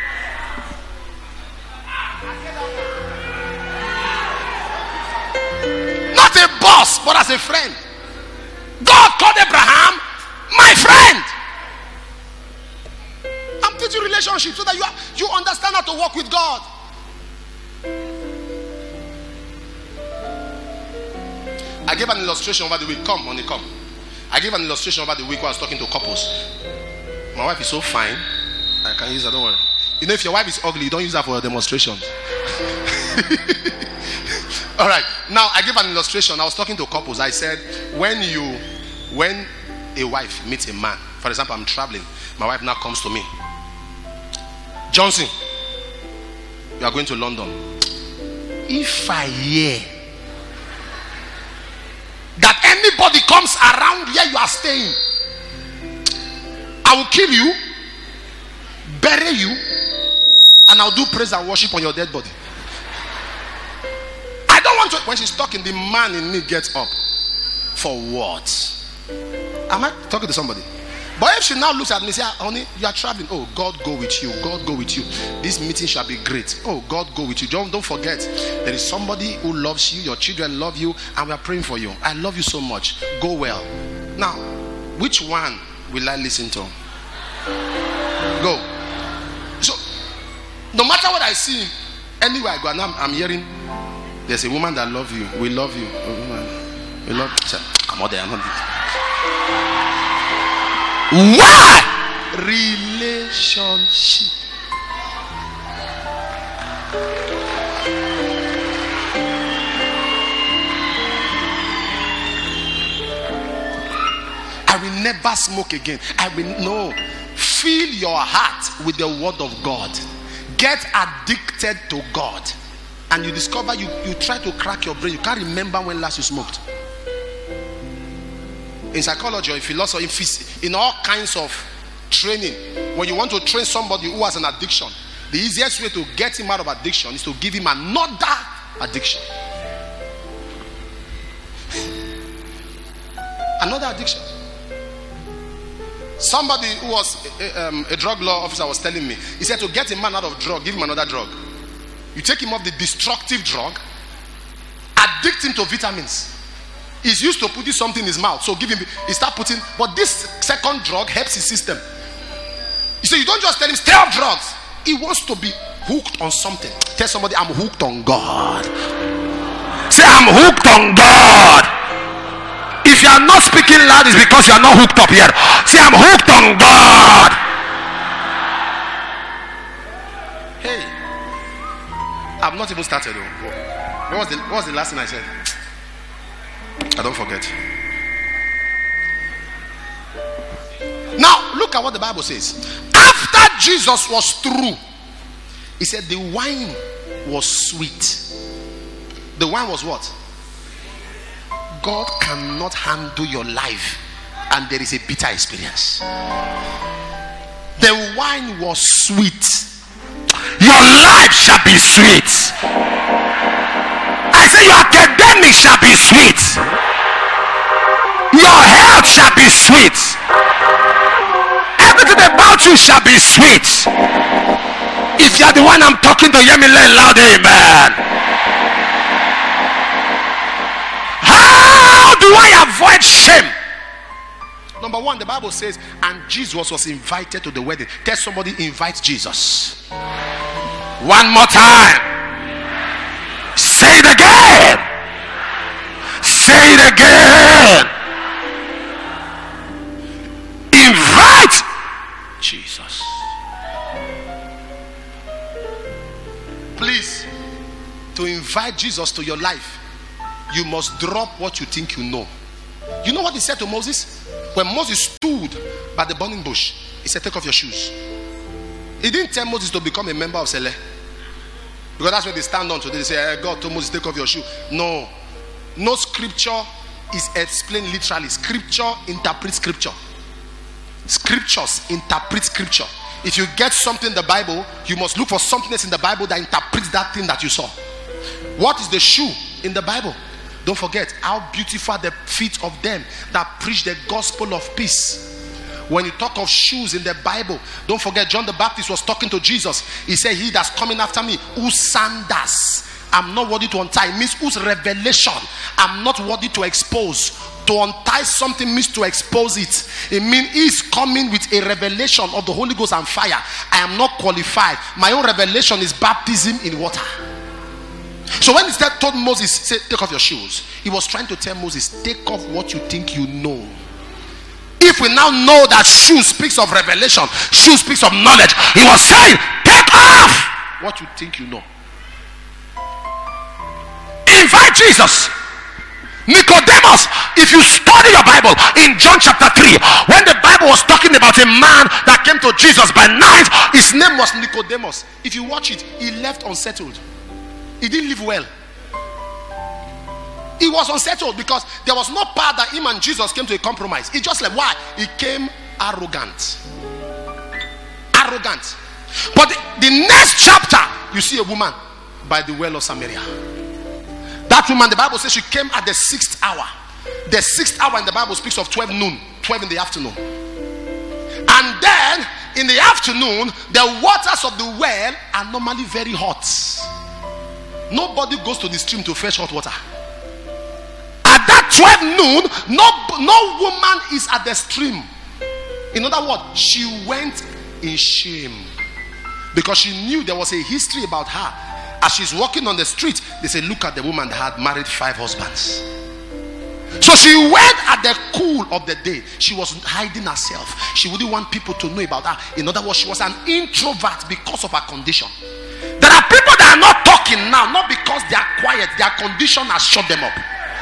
Not a boss, but as a friend. God called Abraham my friend. I'm teaching relationship so that you, are, you understand how to walk with God. I gave an illustration over the week. Come, honey, come. I gave an illustration over the week while I was talking to couples. My wife is so fine. I can use her, don't worry. You know, if your wife is ugly, you don't use her for a demonstration. All right. Now, I gave an illustration. I was talking to couples. I said, when you, when a wife meets a man, for example, I'm traveling. My wife now comes to me. Johnson, you are going to London. If I hear that anybody comes around where you are staying, I will kill you, bury you, and I'll do praise and worship on your dead body. I don't want to. When she's talking, the man in me gets up. For what? Am I talking to somebody? But if she now looks at me and says, honey, you are traveling. Oh, God go with you. God go with you. This meeting shall be great. Oh, God go with you. Don't, don't forget, there is somebody who loves you. Your children love you. And we are praying for you. I love you so much. Go well. Now, which one will I listen to? Go. So, no matter what I see, anywhere I go, and I'm, I'm hearing, there's a woman that loves you. We love you. We love you. Come on there. I'm not. Why? Relationship. I will never smoke again. I will no. Fill your heart with the word of God. Get addicted to God. And you discover you, you try to crack your brain. You can't remember when last you smoked. In psychology or in philosophy, in, phys- in all kinds of Training. When you want to train somebody who has an addiction, the easiest way to get him out of addiction is to give him another addiction. Another addiction. Somebody who was a, um, a drug law officer was telling me, he said to get a man out of drug, give him another drug. You take him off the destructive drug, addict him to vitamins. He's used to putting something in his mouth, so give him, he start putting, but this second drug helps his system. You say, you don't just tell him stay off drugs. He wants to be hooked on something. Tell somebody, I'm hooked on God. Say, I'm hooked on God. If you are not speaking loud, it's because you are not hooked up yet. Say, I'm hooked on God. Hey, I've not even started. What was the, what was the last thing I said? I don't forget. Now, look at what the Bible says. After Jesus was through, he said the wine was sweet. The wine was what? God cannot handle your life and there is a bitter experience. The wine was sweet. Your life shall be sweet. I say your academic shall be sweet. Your health shall be sweet. Everything about you shall be sweet. If you are the one I'm talking to, hear me loud, amen. How do I avoid shame? Number one, the Bible says, and Jesus was invited to the wedding. Tell somebody, invite Jesus. One more time. Say it again. Say it again. Invite Jesus. Please, to invite Jesus to your life, you must drop what you think you know. You know what he said to Moses? When Moses stood by the burning bush, he said, take off your shoes. He didn't tell Moses to become a member of Sele, because that's what they stand on today. They say, hey, God told Moses, take off your shoe. No. No scripture is explained literally. Scripture interprets scripture. Scriptures interpret scripture. If you get something in the Bible, you must look for something else in the Bible that interprets that thing that you saw. What is the shoe in the Bible? Don't forget how beautiful are the feet of them that preach the gospel of peace. When you talk of shoes in the Bible, don't forget John the Baptist was talking to Jesus. He said, he that's coming after me, whose sandals I'm not worthy to untie. It means whose revelation I'm not worthy to expose. To untie something means to expose it. It means he's coming with a revelation of the Holy Ghost and fire. I am not qualified. My own revelation is baptism in water. So when he told Moses, say, take off your shoes, he was trying to tell Moses, take off what you think you know. If we now know that shoe speaks of revelation, shoe speaks of knowledge, he was saying, take off what you think you know. Invite Jesus. Nicodemus, if you study your Bible in John chapter three, when the Bible was talking about a man that came to Jesus by night, his name was Nicodemus. If you watch it, he left unsettled. He didn't live well. He was unsettled because there was no part that him and Jesus came to a compromise. He just left. Why? He came arrogant. Arrogant. But the, the next chapter, you see a woman by the well of Samaria. That woman, the Bible says she came at the sixth hour. The sixth hour in the Bible speaks of twelve noon, twelve in the afternoon. And then in the afternoon, the waters of the well are normally very hot. Nobody goes to the stream to fetch hot water. At that twelve noon, no, no woman is at the stream. In other words, she went in shame because she knew there was a history about her. As she's walking on the street, they say, look at the woman that had married five husbands. So she went at the cool of the day. She was hiding herself. She wouldn't want people to know about her. In other words, she was an introvert because of her condition. There are people that are not talking now, not because they are quiet. Their condition has shut them up.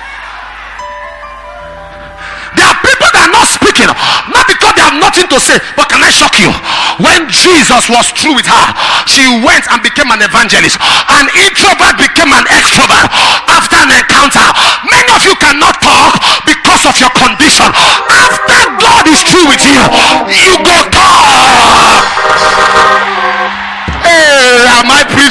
There are people that are not speaking, not because they have nothing to say. But can I shock you? When Jesus was through with her, she went and became an evangelist. An introvert became an extrovert after an encounter. Many of you cannot talk because of your condition. After God is through with you, you go talk.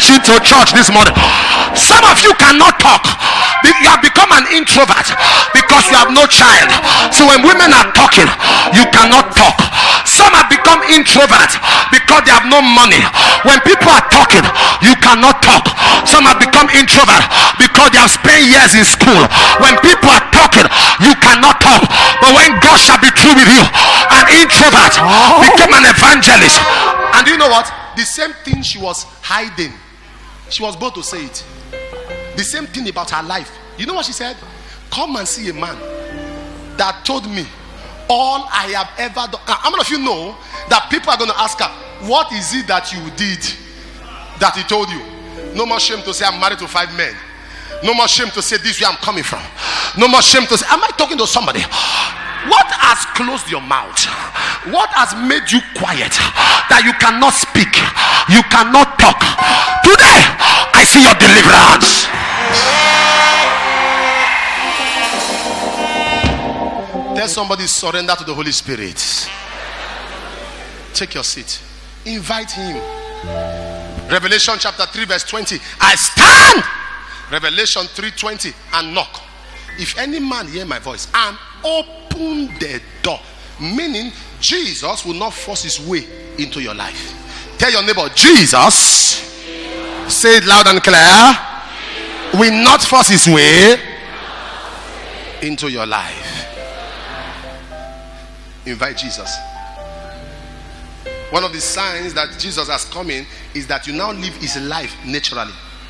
preaching to church this morning. Some of you cannot talk. You have become an introvert because you have no child. So when women are talking, you cannot talk. Some have become introverts because they have no money. When people are talking, you cannot talk. Some have become introverts because they have spent years in school. When people are talking, you cannot talk. But when God shall be true with you, an introvert became an evangelist. And do you know what? The same thing she was hiding, she was bold to say it. The same thing about her life. You know what she said? Come and see a man that told me all I have ever done. How many of you know that people are going to ask her, what is it that you did that he told you? No more shame to say I'm married to five men. No more shame to say this is where I'm coming from. No more shame to say, am I talking to somebody? What has closed your mouth? What has made you quiet that you cannot speak? You cannot talk. Today, I see your deliverance. Tell somebody, surrender to the Holy Spirit. Take your seat. Invite him. Revelation chapter three verse twenty. I stand. Revelation three twenty, and knock. If any man hear my voice and open the door, meaning Jesus will not force his way into your life. Tell your neighbor, Jesus, say it loud and clear, will not force his way into your life. Invite Jesus. One of the signs that Jesus has come in is that you now live his life naturally.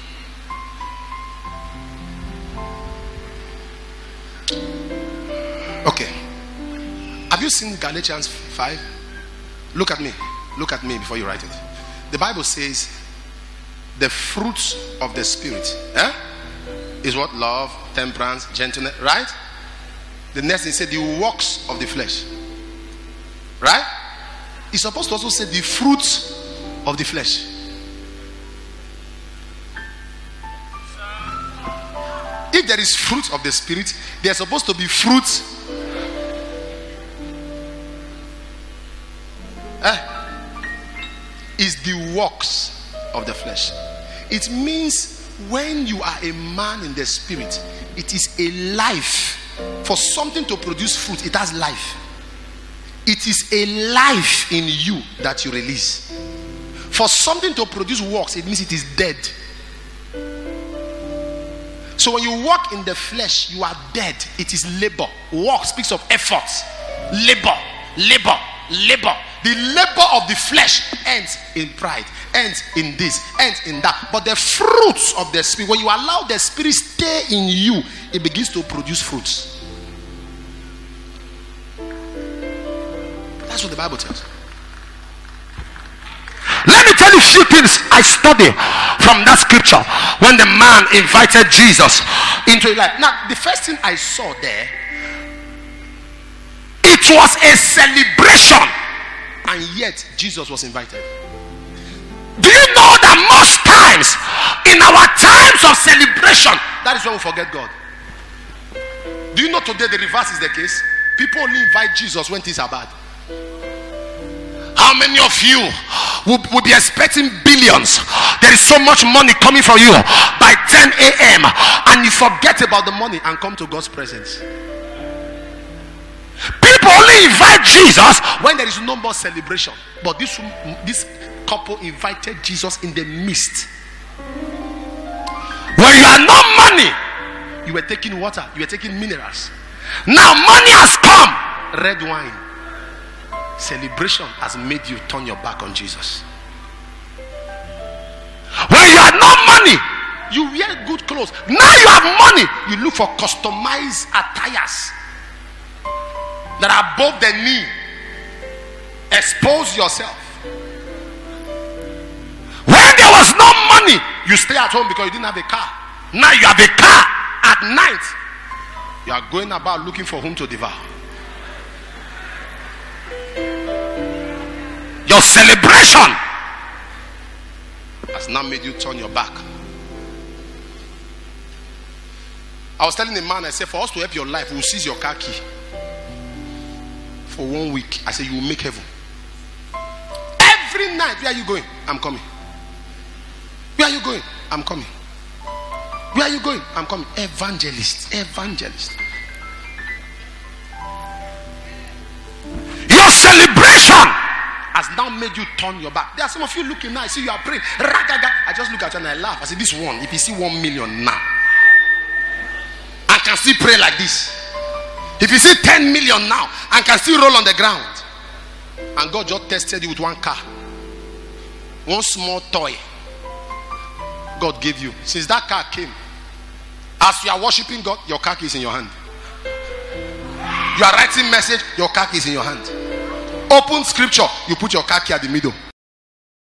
Okay. Have you seen Galatians five? Look at me. Look at me before you write it. The Bible says the fruits of the Spirit eh, is what? Love, temperance, gentleness, right? The next thing said the works of the flesh. Right? It's supposed to also say the fruits of the flesh. If there is fruit of the Spirit, there's supposed to be fruit. Eh? Is the works of the flesh. It means when you are a man in the Spirit, it is a life. For something to produce fruit, it has life. It is a life in you that you release. For something to produce works, it means it is dead. So when you walk in the flesh, you are dead. It is labor. Work speaks of effort. Labor, labor, labor. The labor of the flesh ends in pride, ends in this, ends in that. But the fruits of the Spirit, when you allow the Spirit stay in you, it begins to produce fruits. That's what the Bible tells. Let me tell you a few things I study from that scripture when the man invited Jesus into his life. Now, the first thing I saw there, it was a celebration, and yet Jesus was invited. Do you know that most times in our times of celebration, that is when we forget God? Do you know today the reverse is the case? People only invite Jesus when things are bad. How many of you will, will be expecting billions? There is so much money coming from you by ten a.m. and you forget about the money and come to God's presence. People only invite Jesus when there is no more celebration. But this, this couple invited Jesus in the midst. When you are no money, you were taking water, you were taking minerals. Now money has come. Red wine. Celebration has made you turn your back on Jesus. When you have no money, you wear good clothes. Now you have money, you look for customized attires that are above the knee. Expose yourself. When there was no money, you stay at home because you didn't have a car. Now you have a car. At night, you are going about looking for whom to devour. Your celebration has now made you turn your back. I was telling a man, I said, for us to help your life, we'll seize your car key for one week. I said, you will make heaven. Every night, where are you going? I'm coming. Where are you going? I'm coming. Where are you going? I'm coming. Evangelist. Evangelist. Your celebration has now made you turn your back. There are some of you looking now. I see you are praying. Ragaga. I just look at you and I laugh. I say, this one, if you see one million now, and can still pray like this. If you see ten million now, and can still roll on the ground. And God just tested you with one car. One small toy. God gave you. Since that car came, as you are worshiping God, your car key is in your hand. You are writing message, your car key is in your hand. Open scripture, you put your car key at the middle.